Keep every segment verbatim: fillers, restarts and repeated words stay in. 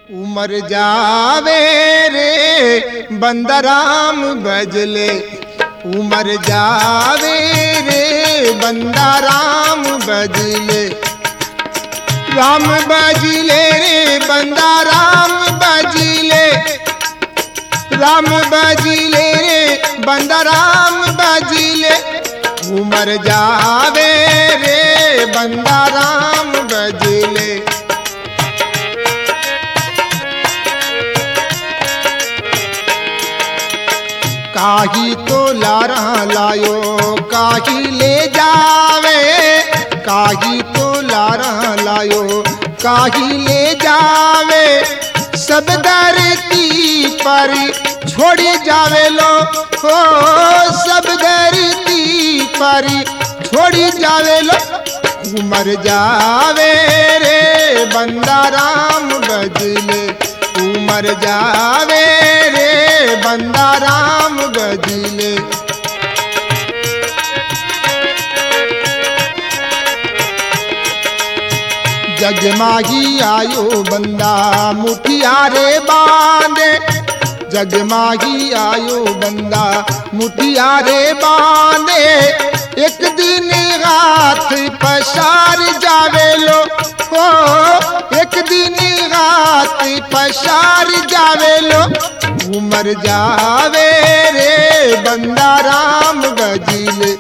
उमर जावे रे बंदा राम बजले, उमर जावे रे बंदा राम बजले, राम बजले रे बंदा राम बजले, राम बजले रे बंदा राम बजले, उमर जावे रे बंदा राम बजले। काही तो लारा लायो काही ले जावे, काही तो लारा लायो काही ले जावे, सब धरती पर छोड़ी जावे लो हो, सब धरती पर छोड़ी जावे लो, उमर जावे रे बंदा राम बजले, उमर जावे रे बंदा राम बजले। जगमाही आयो बंदा मुठिया रे बांधे, जगमाही आयो बंदा मुठिया रे बांधे, एक दिन हाथ पसार जावे लो हो, एक दिन हाथ पसार जावे लो, उमर जावे रे बंदा राम बजले।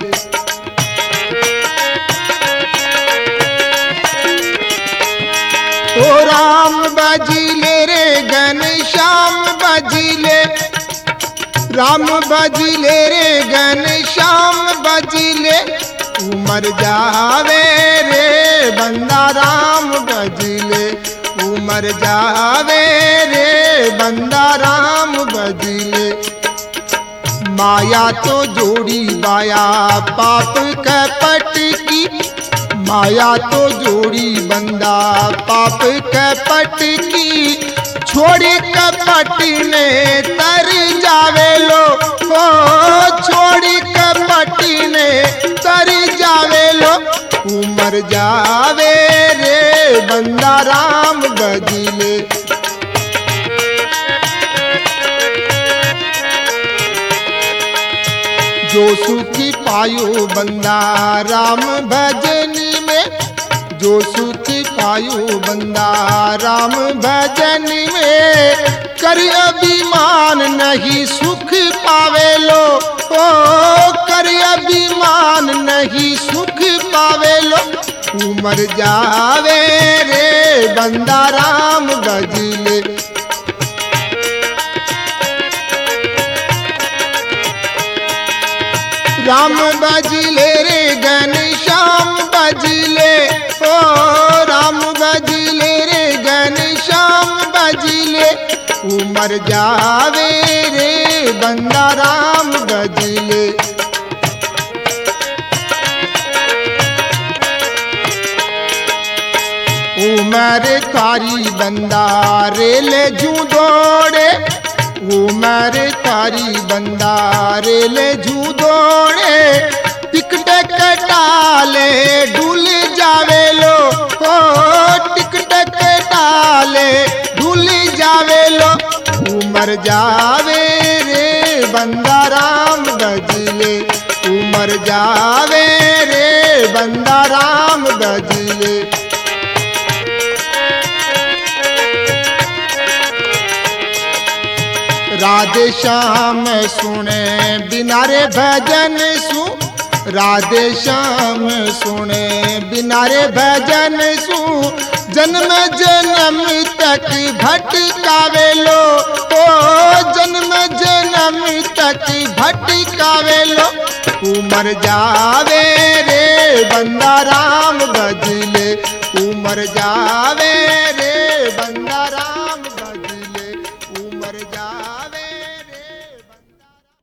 ओ राम बजले रे घनश्याम बजले, राम बजले रे घनश्याम बजले, उमर जावे रे बंदा राम बजले, उमर जावे रे बंदा राम बजले। माया तो जोड़ी बाया पाप कपट की, माया तो जोड़ी बंदा पाप कपट की, छोड़ी कपट ने तर जावे लो हो, छोड़ी कपट ने तर जावे लो, उमर जावे रे बंदा राम बजले। जो सुखी पायो बंदा राम भजनी में, जो सुखी पायो बंदा राम भजन में, कर अभिमान नहीं सुख पावे लो ओ, कर अभिमान नहीं सुख पावे लो, उमर जावे रे बंदा राम बजले। राम बजले रे घनश्याम बजले, ओ राम बजले रे घनश्याम बजले, उमर जावे रे बंदा राम बजले। उमर कारी बंदा रेल जू दौड़े, उमर कारी बंदा रेल जू दौड़े, टिकट कटाले डुल जावे लो हो, टिकट कटाले डुल जावे लो, उमर जावे रे बंदा राम बजले, उमर जावे रे बंदा राम बजले। राधे श्याम सुने बिना रे भजन सु, राधे श्याम सुने बिना रे भजन सु, जन्म जन्म तक भटकावे लो ओ, जन्म जन्म तक भटकावे लो, उमर जावे रे बंदा राम बजले, उमर जावे